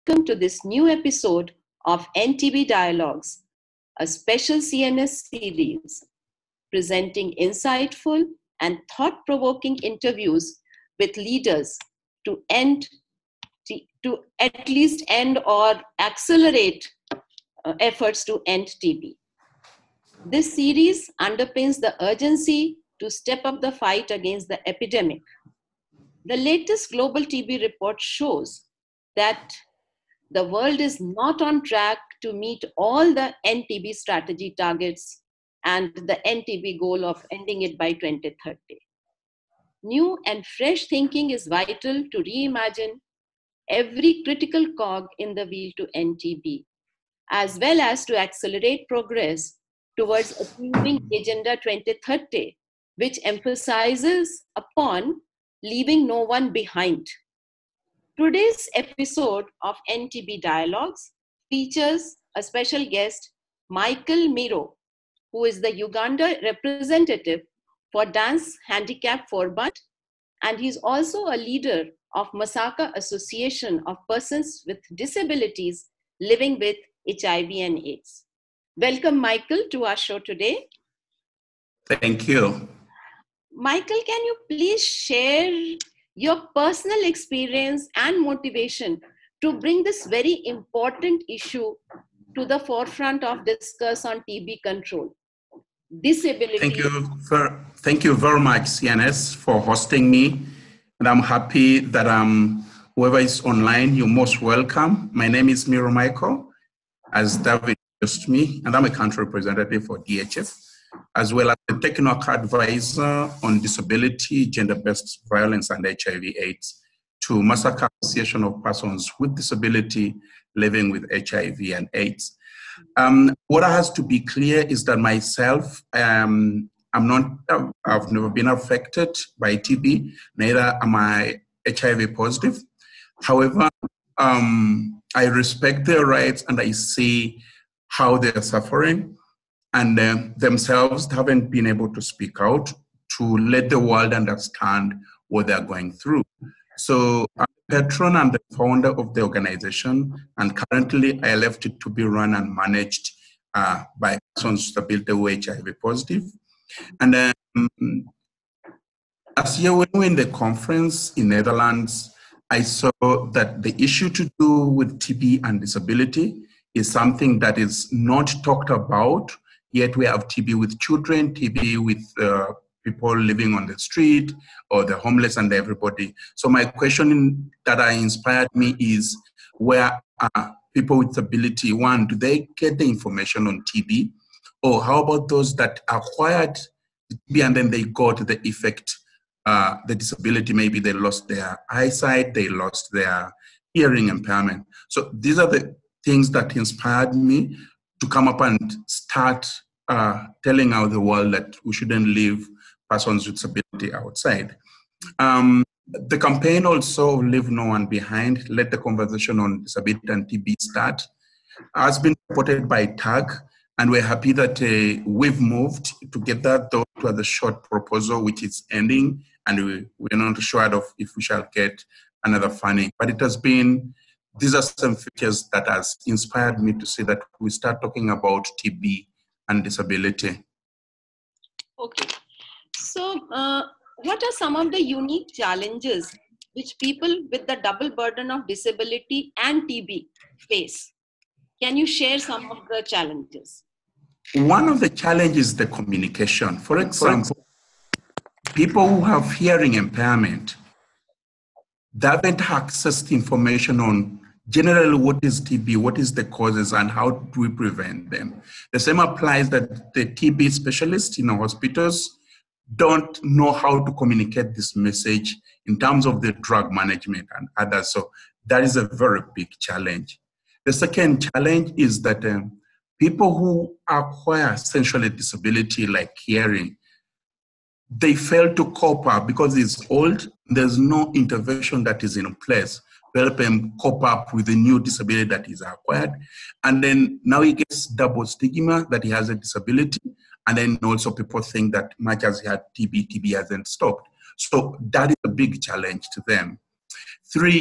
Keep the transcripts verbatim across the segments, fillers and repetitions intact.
welcome to this new episode of N T B Dialogues, a special C N S series presenting insightful and thought-provoking interviews with leaders to end, to at least end or accelerate uh, efforts to end T B. This series underpins the urgency to step up the fight against the epidemic. The latest global T B report shows that the world is not on track to meet all the N T B strategy targets and the N T B goal of ending it by twenty thirty. New and fresh thinking is vital to reimagine every critical cog in the wheel to end T B, as well as to accelerate progress towards achieving Agenda twenty thirty, which emphasizes upon leaving no one behind. Today's episode of N T B Dialogues features a special guest, Michael Miro, who is the Uganda representative for Dance Handicap Forbund, and he's also a leader of Masaka Association of Persons with Disabilities Living with H I V and AIDS. Welcome, Michael, to our show today. Thank you. Michael, can you please share your personal experience and motivation to bring this very important issue to the forefront of discourse on T B control? Disability. Thank you, for, thank you very much, C N S, for hosting me. And I'm happy that um, whoever is online, you're most welcome. My name is Miro Michael, as David introduced me, and I'm a country representative for D H F, as well as a technical advisor on disability, gender-based violence, and H I V AIDS to Masaka Association of Persons with Disability Living with H I V and AIDS. Um, what has to be clear is that myself, um, I'm not, I've never been affected by T B, neither am I H I V positive. However, um, I respect their rights and I see how they're suffering, and uh, themselves haven't been able to speak out to let the world understand what they're going through. So I'm a patron and the founder of the organization, and currently I left it to be run and managed uh, by persons with disability who are H I V positive. And um, last year when we were in the conference in Netherlands, I saw that the issue to do with T B and disability is something that is not talked about. Yet we have T B with children, T B with uh, people living on the street, or the homeless and everybody. So my question that I inspired me is, where are people with disability? One, do they get the information on T B? Or how about those that acquired T B and then they got the effect, uh, the disability? Maybe they lost their eyesight, they lost their hearing impairment. So these are the things that inspired me to come up and start uh, telling out the world that we shouldn't leave persons with disability outside. Um, the campaign also, Leave No One Behind, Let the Conversation on Disability and T B Start, has been supported by TAG, and we're happy that uh, we've moved to get that, though it was a short proposal which is ending, and we, we're not sure of if we shall get another funding. But it has been, these are some features that has inspired me to say that we start talking about T B and disability. Okay. So, uh, what are some of the unique challenges which people with the double burden of disability and T B face? Can you share some of the challenges? One of the challenges is the communication. For example, people who have hearing impairment, they haven't accessed information on generally what is T B, what is the causes, and how do we prevent them. The same applies that the T B specialists in our hospitals don't know how to communicate this message in terms of the drug management and others. So that is a very big challenge. The second challenge is that um, people who acquire essentially disability like hearing, they fail to cope up because it's old. There's no intervention that is in place to help them cope up with the new disability that is acquired. And then now he gets double stigma that he has a disability. And then also people think that much as he had T B, T B hasn't stopped. So that is a big challenge to them. Three,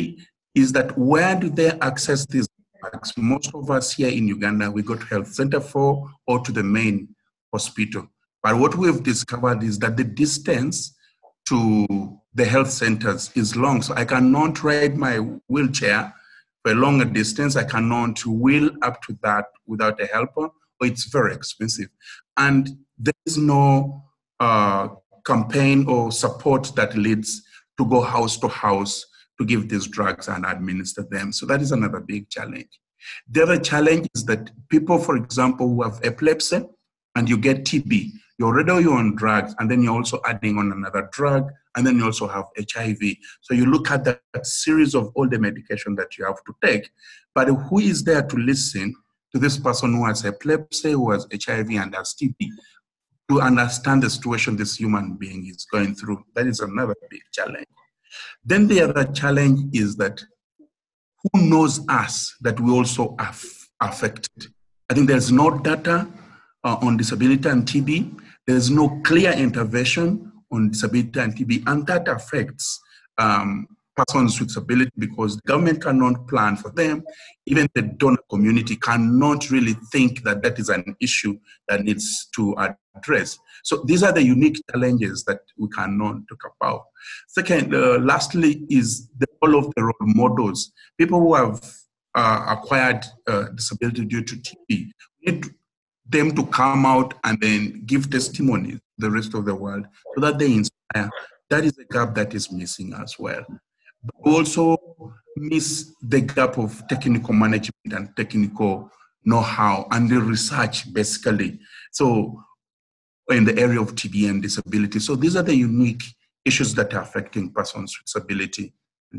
is that where do they access these drugs? Most of us here in Uganda, we go to health center for or to the main hospital. But what we've discovered is that the distance to the health centers is long. So I cannot ride my wheelchair for a longer distance. I cannot wheel up to that without a helper, or it's very expensive. And there is no uh, campaign or support that leads to go house to house to give these drugs and administer them. So that is another big challenge. The other challenge is that people, for example, who have epilepsy and you get T B, you're already on drugs, and then you're also adding on another drug, and then you also have H I V. So you look at that, that series of all the medication that you have to take, but who is there to listen to this person who has epilepsy, who has H I V, and has T B, to understand the situation this human being is going through? That is another big challenge. Then the other challenge is that who knows us that we also are affected? I think there's no data uh, on disability and T B. There's no clear intervention on disability and T B, and that affects um, persons with disability because the government cannot plan for them. Even the donor community cannot really think that that is an issue that needs to address. So these are the unique challenges that we cannot talk about. Second, uh, lastly, is the role of the role models. People who have uh, acquired uh, disability due to T B, we need them to come out and then give testimony to the rest of the world so that they inspire. That is a gap that is missing as well. But we also miss the gap of technical management and technical know-how and the research, basically. So in the area of T B and disability. So these are the unique issues that are affecting persons with disability.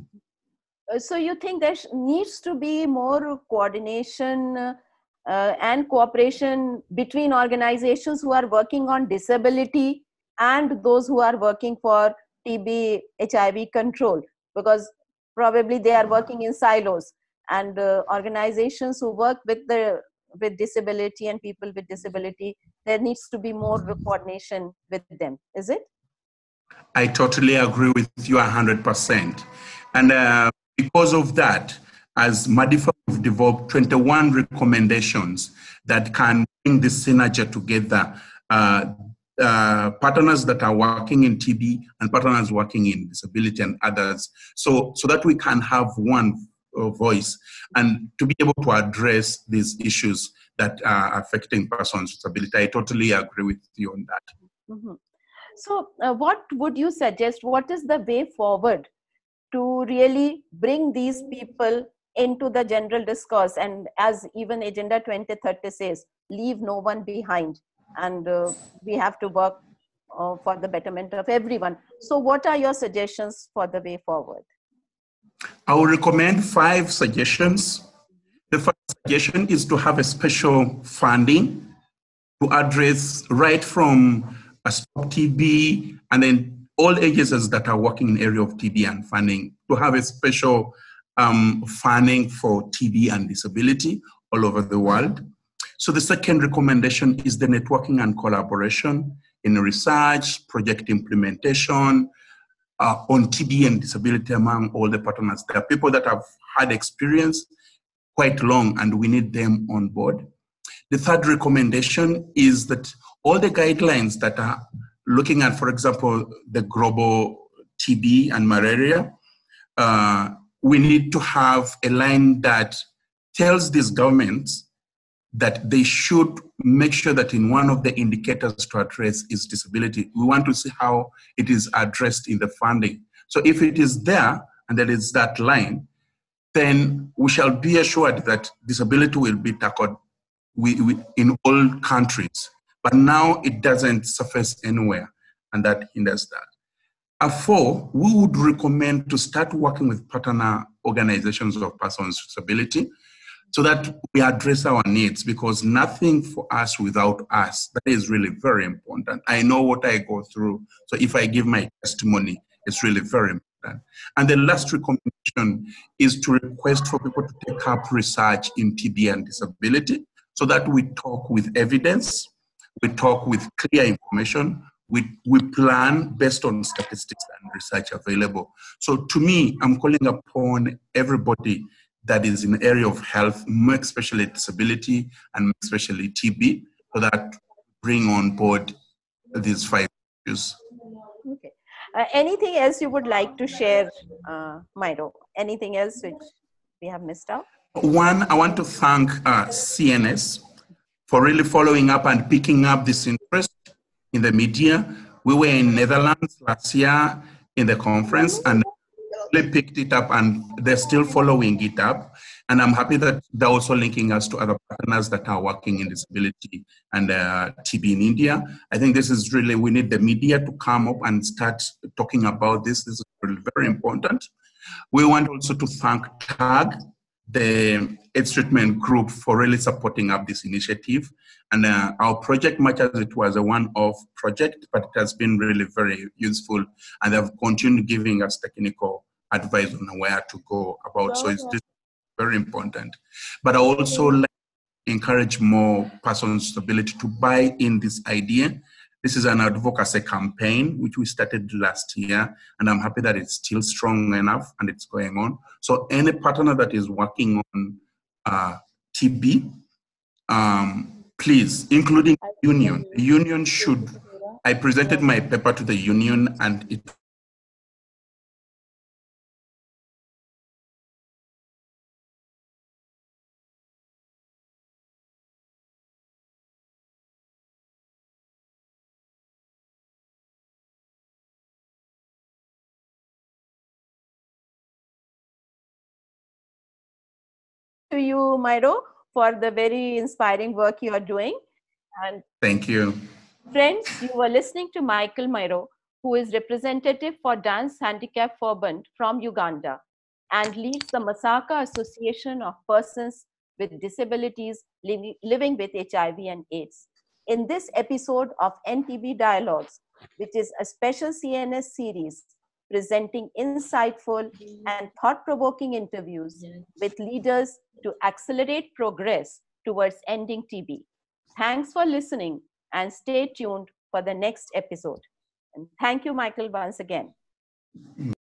So you think there needs to be more coordination uh, uh, and cooperation between organizations who are working on disability and those who are working for T B, H I V control, because probably they are working in silos, and uh, organizations who work with the with disability and people with disability, there needs to be more coordination with them. Is it? I totally agree with you one hundred percent. And uh, because of that, as MADIFA, we've developed twenty-one recommendations that can bring this synergy together. Uh, uh, partners that are working in T B and partners working in disability and others, so, so that we can have one uh, voice and to be able to address these issues that are affecting persons with disability. I totally agree with you on that. Mm-hmm. So uh, what would you suggest? What is the way forward to really bring these people into the general discourse? And as even Agenda twenty thirty says, leave no one behind. And uh, we have to work uh, for the betterment of everyone. So what are your suggestions for the way forward? I will recommend five suggestions. The first suggestion is to have a special funding to address right from a Stop T B and then all agencies that are working in the area of T B and funding, to have a special um, funding for T B and disability all over the world. So the second recommendation is the networking and collaboration in research, project implementation uh, on T B and disability among all the partners. There are people that have had experience quite long and we need them on board. The third recommendation is that all the guidelines that are looking at, for example, the global T B and malaria, uh, we need to have a line that tells these governments that they should make sure that in one of the indicators to address is disability. We want to see how it is addressed in the funding. So if it is there and there is that line, then we shall be assured that disability will be tackled we, we, in all countries. But now it doesn't surface anywhere, and that hinders that. Uh, four, we would recommend to start working with partner organizations of persons with disability so that we address our needs, because nothing for us without us. That is really very important. I know what I go through, so if I give my testimony, it's really very important. And the last recommendation is to request for people to take up research in T B and disability so that we talk with evidence, we talk with clear information, we, we plan based on statistics and research available. So to me, I'm calling upon everybody that is in the area of health, more especially disability and especially T B, so that bring on board these five issues. Okay. Uh, anything else you would like to share, uh, Myro? Anything else which we have missed out? One, I want to thank uh, C N S for really following up and picking up this interest in the media. We were in Netherlands last year in the conference and they picked it up and they're still following it up. And I'm happy that they're also linking us to other partners that are working in disability and uh, T B in India. I think this is really, we need the media to come up and start talking about this. This is really very important. We want also to thank TAG, the AIDS treatment group, for really supporting up this initiative. And uh, our project, much as it was a one-off project, but it has been really very useful, and they've continued giving us technical advice on where to go about. So it's just very important. But I also like to encourage more persons with disability to buy in this idea. This is an advocacy campaign which we started last year, and I'm happy that it's still strong enough and it's going on. So any partner that is working on uh, T B, um, please, including the union. The union should, I presented my paper to the union and it to you, Myro, for the very inspiring work you are doing. And thank you. Friends, you were listening to Michael Myro, who is representative for Dance Handicap Verbund from Uganda and leads the Masaka Association of Persons with Disabilities li living with H I V and AIDS. In this episode of N T B Dialogues, which is a special C N S series presenting insightful and thought-provoking interviews with leaders to accelerate progress towards ending T B. Thanks for listening and stay tuned for the next episode. And thank you, Michael, once again.